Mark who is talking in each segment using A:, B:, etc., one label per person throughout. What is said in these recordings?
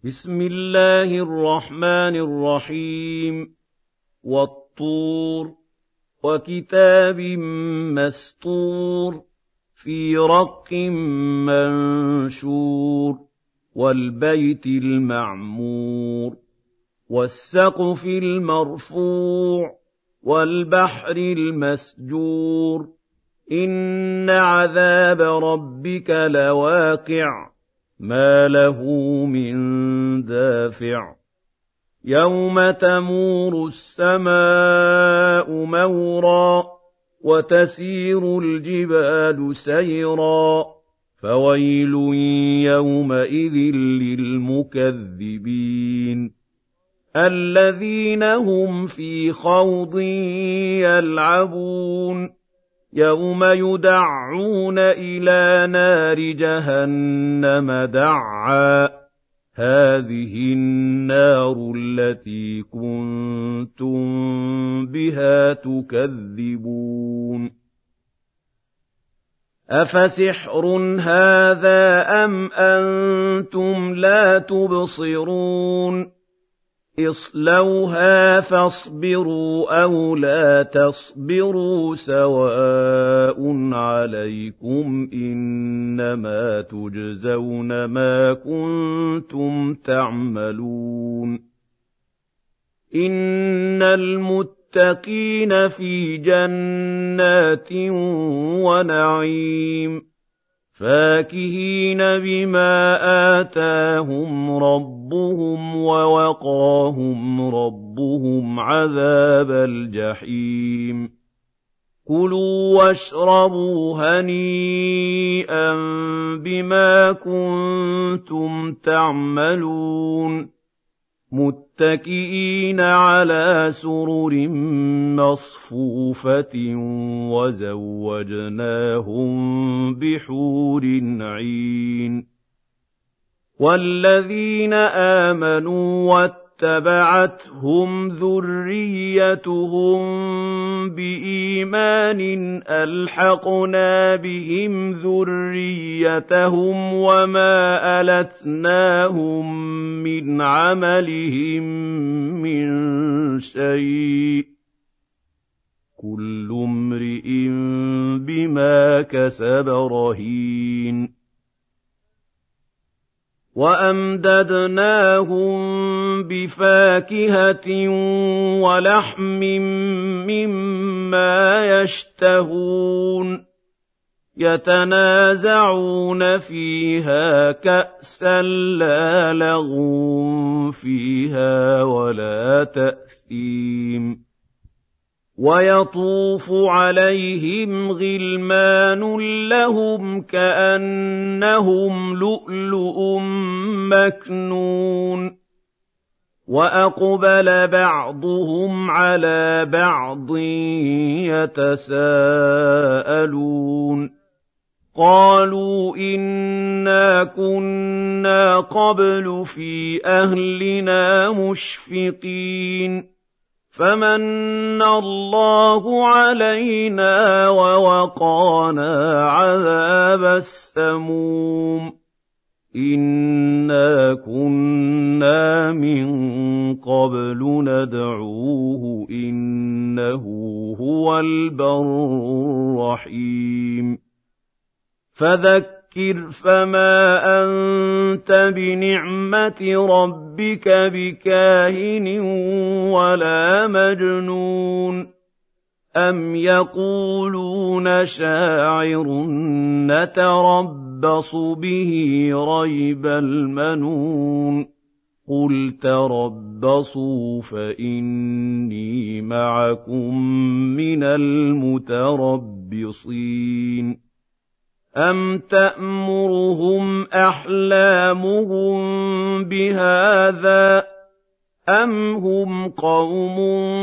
A: بسم الله الرحمن الرحيم والطور وكتاب مسطور في رق منشور والبيت المعمور والسقف المرفوع والبحر المسجور إن عذاب ربك لواقع ما له من دافع يوم تمور السماء مورا وتسير الجبال سيرا فويل يومئذ للمكذبين الذين هم في خوض يلعبون يوم يدعون إلى نار جهنم دعا هذه النار التي كنتم بها تكذبون أفسحر هذا أم أنتم لا تبصرون اصلوها فاصبروا أو لا تصبروا سواء عليكم إنما تجزون ما كنتم تعملون إن المتقين في جنات ونعيم فاكهين بما آتاهم ربهم ووقاهم ربهم عذاب الجحيم كلوا واشربوا هنيئا بما كنتم تعملون متكئين على سرر مصفوفة وزوجناهم بحور عين والذين آمنوا واتبعتهم ذريتهم بإيمان ألحقنا بهم ذريتهم وما ألتناهم من عملهم من شيء كل امرئ بما كسب رهين وأمددناهم بفاكهة ولحم مما يشتهون يتنازعون فيها كأسا لا لغو فيها ولا تأثيم ويطوف عليهم غلمان لهم كأنهم لؤلؤ مكنون وأقبل بعضهم على بعض يتساءلون قالوا إنا كنا قبل في أهلنا مشفقين فمن الله علينا ووقانا عذاب السموم إنا كنا من قبل ندعوه إنه هو البر الرحيم فذكر فما أنت بنعمة ربك بكاهن ولا مجنون أم يقولون شاعر نتربص به ريب المنون قل تربصوا فإني معكم من المتربصين أم تأمرهم أحلامهم بهذا أم هم قوم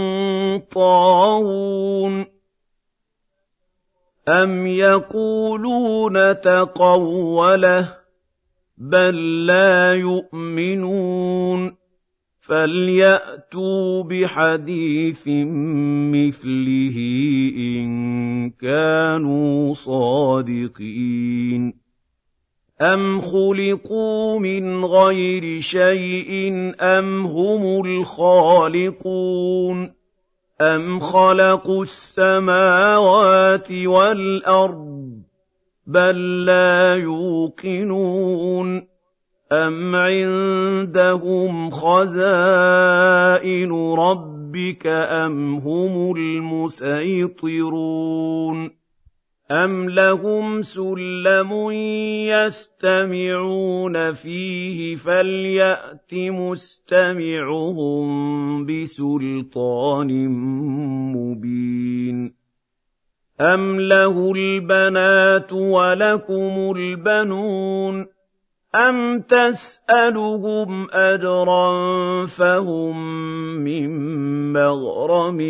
A: طاغون أم يقولون تقوله بل لا يؤمنون فليأتوا بحديث مثله إن كانوا صادقين أَمْ خُلِقُوا مِنْ غَيْرِ شَيْءٍ أَمْ هُمُ الْخَالِقُونَ أَمْ خَلَقُوا السَّمَاوَاتِ وَالْأَرْضَ بَل لَّا يُوقِنُونَ أَمْ عِندَهُمْ خَزَائِنُ رَبِّكَ أَمْ هُمُ الْمُصَيْطِرُونَ أَمْ لَهُمْ سُلَّمٌ يَسْتَمِعُونَ فِيهِ فَلْيَأْتِ مُسْتَمِعُهُم بِسُلْطَانٍ مُّبِينٍ أَمْ لَهُ الْبَنَاتُ وَلَكُمُ الْبَنُونَ أَمْ تَسْأَلُهُمْ أَجْرًا فَهُم مِّن مَّغْرَمٍ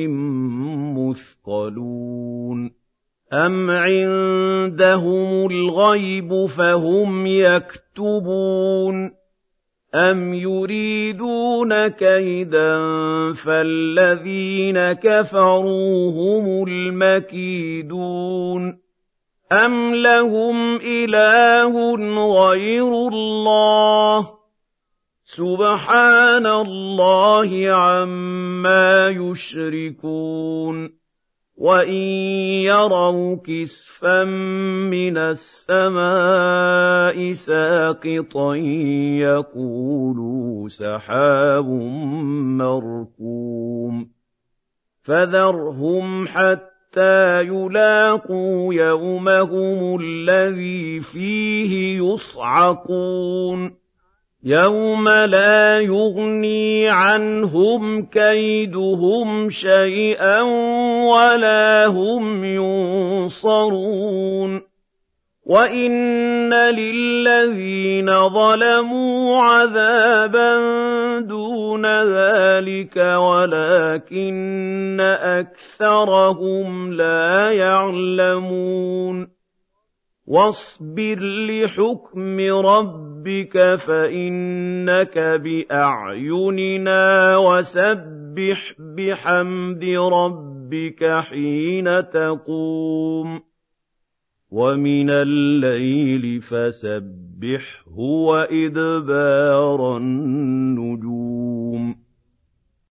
A: مُّثْقَلُونَ أَمْ عِندَهُمُ الْغَيْبُ فَهُمْ يَكْتُبُونَ أَمْ يُرِيدُونَ كَيْدًا فَالَّذِينَ كَفَرُوا هُمُ الْمَكِيدُونَ أَمْ لَهُمْ إِلَٰهٌ غَيْرُ اللَّهِ سُبْحَانَ اللَّهِ عَمَّا يُشْرِكُونَ وَإِن يَرَوْا كِسْفًا مِّنَ السَّمَاءِ سَاقِطًا يَقُولُوا سَحَابٌ مَّرْكُومٌ فَذَرْهُمْ حَتَّىٰ يُلَاقُوا يَوْمَهُمُ الَّذِي فِيهِ يُصْعَقُونَ يَوْمَ لَا يُغْنِي عَنْهُمْ كَيْدُهُمْ شَيْئًا وَلَا هُمْ يُنصَرُونَ وَإِنَّ لِلَّذِينَ ظَلَمُوا عَذَابًا دُونَ ذَٰلِكَ وَلَٰكِنَّ أَكْثَرَهُمْ لَا يَعْلَمُونَ وَاصْبِرْ لِحُكْمِ رَبِّكَ فَإِنَّكَ بِأَعْيُنِنَا وَسَبِّحْ بِحَمْدِ رَبِّكَ حِينَ تَقُومُ وَمِنَ اللَّيْلِ فَسَبِّحْهُ وَإِدْبَارَ النُّجُومِ